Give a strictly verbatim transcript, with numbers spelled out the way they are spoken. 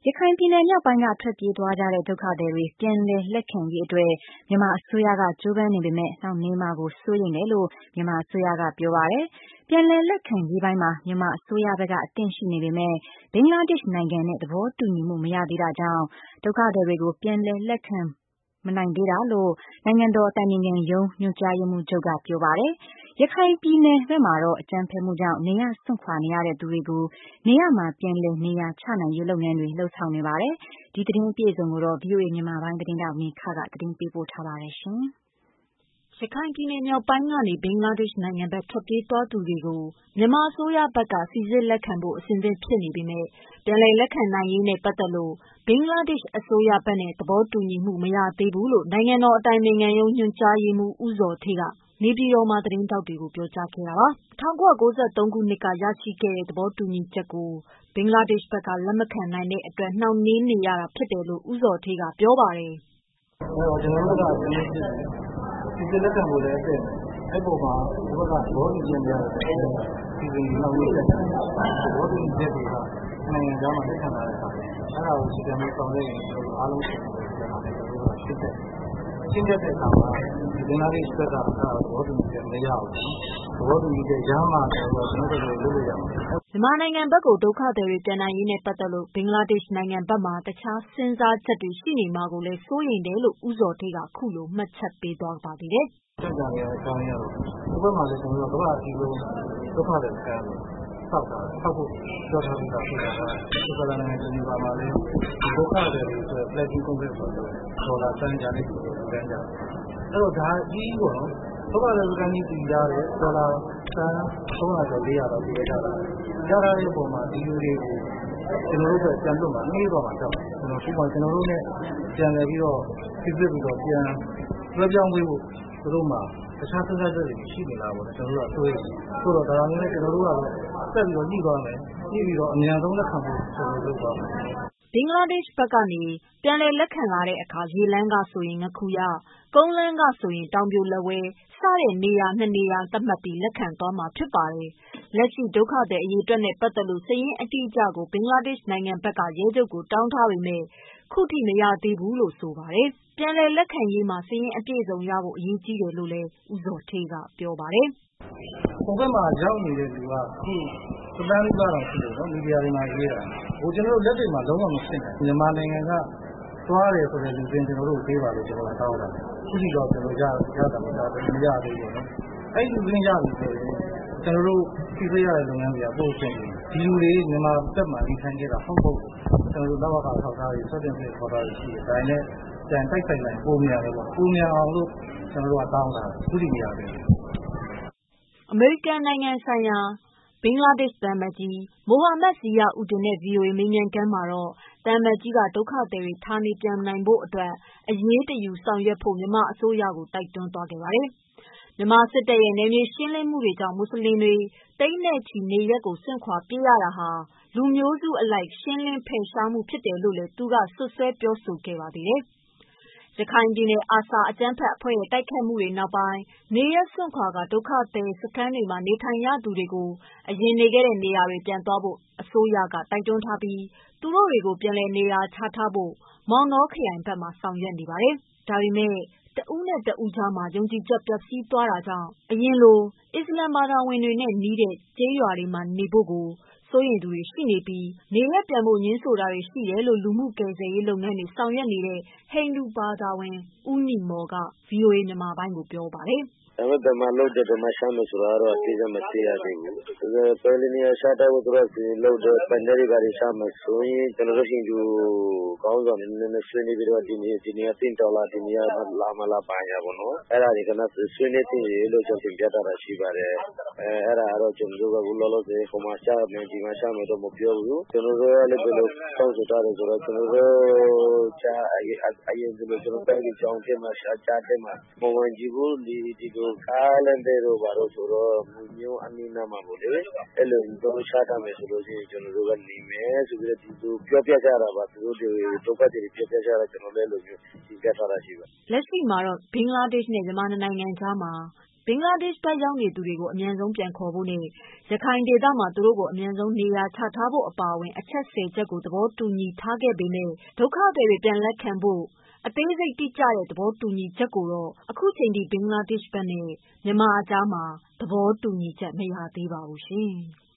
ရခိုင်ပြည်နယ်မြောက်ပိုင်းကထွက်ပြေးသွားကြတဲ့ဒုက္ခသည်တွေပြန်လည်လက်ခံရေးအတွက်မြန်မာအစိုးရကကြိုးပမ်းနေပေမဲ့နှောင့်နှေးမှာကိုစိုးရိမ်တယ်လို့မြန်မာအစိုးရကပြောပါတယ်။ပြန်လည်လက်ခံရေးပိုင်းမှာမြန်မာအစိုးရဘက်ကအသင့်ရှိနေပေမဲ့ဘင်္ဂလားဒေ့ရှ်နိုင်ငံနဲ့သဘောတူညီမှုမရသေးတာကြောင့်ဒုက္ခသည်တွေကိုပြန်လည်လက်ခံမနိုင်သေးတာလို့နိုင်ငံတော်အတိုင်ပင်ခံရုံးညွှန်ကြားရေးမှူးချုပ်ကပြောပါတယ်။ရခိုင်ပြည်နယ်ဘက်မှာတော့အကြမ်းဖက်မှုကြောင့်နေရပ်စွန့်ခွာနေရတဲ့သူတွေကိုနေရပ်မှာပြန်လည်နေရာချနိုင်ရေးလုပ်ငန်းတွေလှုပ်ဆောင်နေပါတယ်။ဒီသတင်းအပြည့်အစုံကိုတော့ ဗွီအိုအေ မြန်မာပိုင်းသတင်းထောက်မေခကသတင်းပေးပို့ထားပါတယ်။ရခိုင်ပြည်နယ်မြောက်ပိုင်းကနေဘင်္ဂလားဒေ့ရှ်နိုင်ငံဘက်ထွက်ပြေးသွားသူတွေကိုမြန်မာအစိုးရဘက်ကစိစစ်လက်ခံဖို့အဆင်သင့်ဖြစ်နေပေမဲ့ပြန်လည်လက်ခံနိုင်ရေးနဲ့ပတ်သက်လို့ဘင်္ဂလားဒေ့ရှ်အစိုးရဘက်နဲ့သဘောတူညီမှုမရသေးဘူးလို့နိုင်ငံတော်အတိုင်ပင်ခံရုံးညွှန်ကြားရေးမှူးဦးဇော်ဌေးကနေပြည်တော်မှာသတင်းထောက်တွေကိုပြောကြားခဲ့တာပါ။ ၁၉၉၃ ခုနှစ်ကရရှိခဲ့တဲ့သဘောတူညီချက်ကိုဘင်္ဂလားဒေ့ရှ်ဘက်ကလက်မခံနိုင်တဲ့အတွက်နှောင့်နှေးနေရတာဖြစ်တယ်လို့ဦးဇော်ဌေးကပြောပါတယ်။ "ကျနော်တို့ကအဆင်သင့်ဖြစ်တယ်။စိစစ်လက်ခံဖို့လည်းအသင့်ပဲ။အဲဒီအပေါ်မှာဟိုဘက်ကသဘောတူညီချက်မရတဲ့အတွက်စီစဉ်နှောင့်နှေးကြတယ်။သဘောတူညီချက်တွေကနှစ်နိုင်ငံကြားမှာလက်ခံထားတဲ့ဟာတွေအဲဒါကိုအခြေခံပြီးဆောင်ရွက်ရင်အားလုံးဖြစ်တယ်ဆိုတာနဲ့ကျနော်တို့ကရှင်းပြတယ်။ရှင်းပြတဲ့အခါမှာဘင်္ဂလားဒေ့ရှ်ဘက်ကအဲဒါသဘောတူညီချက်မရဘူး။သဘောတူညီချက်ရမှကျနော်တို့ကလုပ်လို့ရမှာ။ " မြန်မာနိုင်ငံဘက်ကိုဒုက္ခသည်တွေပြန်နိုင်ရေးနဲ့ပတ်သက်လို့ဘင်္ဂလားဒေ့ရှ်နိုင်ငံဘက်မှာတခြားစဉ်းစားချက်တွေရှိနေမှာကိုလည်းစိုးရိမ်တယ်လို့ဦးဇော်ဌေးကခုလိုမှတ်ချက်ပေးသွားပါသေးတယ်။ကြန့်ကြာနေရတဲ့အကြောင်းရင်းကတော့ဟိုဘက်မှာလည်းကျနော်တို့ကကမ္ဘာအကြီးဆုံးဒုက္ခသည်စခန်းကိုဆောက်တာဆောက်ဖို့ပြောထားပြီးသားဖြစ်တာကဒီကလာနိုင်ငံဂျနီဗာမှာလည်းဒုက္ခသည်တွေအတွက် pledging conference ဆိုတော့ဒေါ်လာတန်ကြာနေပြီလို့ပြောကြတယ်။အဲ့တော့ဒါအကြီးပေါ့နော်ဒုက္ခသည်စခန်းကြီးတည်ရတယ်ဒေါ်လာတန်သုံးရာကျော်လေးရာလောက်ပေးကြတာရထားတဲ့အပေါ်မှာဒီလူတွေကိုကျွန်တော်တို့ကပြန်လွတ်မှာနှေးသွားမှာကြောက်ကျွန်တော်ဒီမှာကျွန်တော်တို့ ਨੇ ပြန်လည်ပြီးတော့ပြည့်ပြည့်ပြီးတော့ပြန်လွှဲပြောင်းပေးဖို့သူတို့မှာတခြားစဉ်းစားချက်တွေရှိနေလားပေါ့ကျွန်တော်တို့ကတွေးဆိုတော့ဒါမျိုးနဲ့ကျွန်တော်တို့ကတော့ဆက်ပြီးတော့ညှိသွားမယ်ညှိပြီးတော့အမြန်ဆုံးလက်ခံဖို့ကျွန်တော်တို့လုပ်သွားမယ်ဘင်္ဂလားဒေ့ရှ်ဘက်ကနေပြန်လည်လက်ခံလာတဲ့အခါရေလမ်းကဆိုရင်ငခူရကုန်းလမ်းကဆိုရင်တောင်ပြိုလက်ဝဲစတဲ့နေရာနှစ်နေရာသတ်မှတ်ပြီးလက်ခံသွားမှာဖြစ်ပါတယ်။လက်ရှိဒုက္ခသည်အရေအတွက်နဲ့ပတ်သက်လို့စာရင်းအတိအကျကိုဘင်္ဂလားဒေ့ရှ်နိုင်ငံဘက်ကရဲချုပ်ကိုတောင်းထားပေမဲ့ခုထိမရသေးဘူးလို့ဆိုပါတယ်။ပြန်လည်လက်ခံရေးမှာစာရင်းအပြည့်အစုံရဖို့အရေးကြီးတယ်လို့လည်းဦးဇော်ဌေးကပြောပါတယ်။ဟိုဘက်မှာရောက်နေတဲ့လူကခုသန်းလေးပါးတော့ရှိတယ်နော်မီဒီယာတွေမှာရေးတာဟိုကျွန်တော်တို့လက်တွေမှာလုံးဝမဖြစ်နိုင်မြန်မာနိုင်ငံကသွားတယ်ဆိုတဲ့လူချင်းကျွန်တော်တို့ပေးပါလို့ကျွန်တော်တောင်းတာခုထိတော့ကျွန်တော်ရရတာမရဘူးမရသေးဘူးနော်အဲ့ဒီလူချင်းရပြီဆိုရင်ကျွန်တော်တို့ပြည်ပြရတဲ့လုပ်ငန်းတွေကပို့ချင်တယ်ဒီလူတွေမြန်မာတက်မှာနေထိုင်ကြတာဟုတ်ဟုတ်ကျွန်တော်တို့တော့ဘာထောက်ထားရေးစတင်ပြီးခေါ်တာရှိတယ်ဒါနဲ့ကြံတိုက်ဆိုင်နိုင်ပုံများတယ်ပေါ့ပုံများအောင်လို့ကျွန်တော်တို့ကတောင်းတာခုထိမရသေးဘူးအမေရိကန်နိုင်ငံဆိုင်ရာဘင်္ဂလားဒေ့ရှ်သံအမတ်ကြီးမိုဟာမက်ဇီယာအူဒင်နဲ့ ဗွီအိုအေမေးမြန်းခန်းမှာတော့သံအမတ်ကြီးကဒုက္ခသည်တွေဌာနေပြန်နိုင်ဖို့အတွက်အရေးတယူဆောင်ရွက်ဖို့မြန်မာအစိုးရကိုတိုက်တွန်းသွားခဲ့ပါတယ်။မြန်မာစစ်တပ်ရဲ့နယ်မြေရှင်းလင်းမှုတွေကြောင့်မွတ်ဆလင်တွေသိန်းနဲ့ချီနေရပ်ကိုစွန့်ခွာပြေးရတာဟာလူမျိုးစုအလိုက်ရှင်းလင်းဖယ်ရှားမှုဖြစ်တယ်လို့လည်းသူကစွပ်စွဲပြောဆိုခဲ့ပါသေးတယ်။ရခိုင်ပြည်နယ်အာဆာအကြမ်းဖက်အဖွဲ့ရဲ့တိုက်ခိုက်မှုတွေနောက်ပိုင်းနေရပ်စွန့်ခွာကဒုက္ခသည်စခန်းတွေမှာနေထိုင်ရသူတွေကိုအရင်နေခဲ့တဲ့နေရာတွေပြန်သွားဖို့အစိုးရကတိုက်တွန်းထားပြီးသူတို့တွေကိုပြန်လည်နေရာချထားဖို့မောင်တောခရိုင်ဘက်မှာဆောင်ရွက်နေပါတယ်။ဒါပေမဲ့တဦးနဲ့တဦးကြားမှာယုံကြည်ချက်ပျက်စီးသွားတာကြောင့်အရင်လိုအစ္စလာမ်ဘာသာဝင်တွေနဲ့နီးတဲ့ကျေးရွာတွေမှာနေဖို့ကိုစိုးရိမ်သူတွေရှိနေပြီးနေရပ်ပြန်ဖို့ငြင်းဆိုတာတွေရှိတယ်လို့လူမှုကယ်ဆယ်ရေးလုပ်ငန်းတွေဆောင်ရွက်နေတဲ့ဟိန္ဒူဘာသာဝင်ဦးညီမော်က ဗွီအိုအေမြန်မာပိုင်းကိုပြောပါတယ်။ဒါပေမဲ့ဘယ်မှာလုပ်တယ်ဘယ်မှာရှာမယ်ဆိုတာကတော့အတိအကျမသိရသေးဘူး။ပယ်လီနေရာရှာတဲ့သူတို့ကလုပ်တယ်ပန်တယ်တွေဘာတွေရှာမယ်ဆိုရင်ကျွန်တော်တို့ဟိန္ဒူကောင်းဆောင်နေနေဆွေးနွေးပြီးတော့ဒီနေ့ဒီနေ့တင်တော်လာဒီနေ့လာမလာပါညာပေါ့နော်အဲ့ဒါတွေကလည်းဆွေးနွေးတင်ရလို့ကျွန်တော်တင်ပြတာရှိပါတယ်အဲအဲ့ဒါကတော့ကျွန်တော်တို့ကလောလောဆယ်ဟိုမှာရှာမယ်ဒီမှာရှာမယ်တော့မပြောဘူးကျွန်တော်တို့လည်းဘယ်လိုတောင်းဆိုထားတယ်ဆိုတော့ကျွန်တော်တို့ရှာအရင်အရင်ဒီလိုကျွန်တော်တိုင်းကြောင်းတင်မှာရှာချတဲ့မှာမဝင်ကြည့်ဘူးဒီဒီလိုကားလမ်းတွေတော့ဘာလို့ဆိုတော့မျိုးအနည်းနာမှာပေါ့လေအဲ့လိုတော့ရှာတာမယ်ဆိုလို့ရှိရင်ကျွန်တော်တို့ကနေမယ်ဆိုပြီးတော့ဒီလိုပြောပြကြတာပါသူတို့တွေဒုက္ခတွေပြောပြကြတာကျွန်တော်လည်းလိုမျိုးဒီပြထားတာရှိပါလက်ရှိမှာတော့ဘင်္ဂလားဒေ့ရှ်နဲ့မြန်မာနိုင်ငံကြားမှာဘင်္ဂလားဒေ့ရှ်ဘက်ရောက်နေသူတွေကိုအမြန်ဆုံးပြန်ခေါ်ဖို့နဲ့ရခိုင်ဒေသမှာသူတို့ကိုအမြန်ဆုံးနေရာချထားဖို့အပါအဝင်အချက် ဆယ် ချက်ကိုသဘောတူညီထားခဲ့ပေမယ့်ဒုက္ခသည်တွေပြန်လက်ခံဖို့အသေးစိတ်တိကျတဲ့သဘောတူညီချက်ကိုတော့အခုချိန်ထိဘင်္ဂလားဒေ့ရှ်ဘက်နဲ့မြန်မာအကြားမှာသဘောတူညီချက်မရသေးပါဘူးရှင်။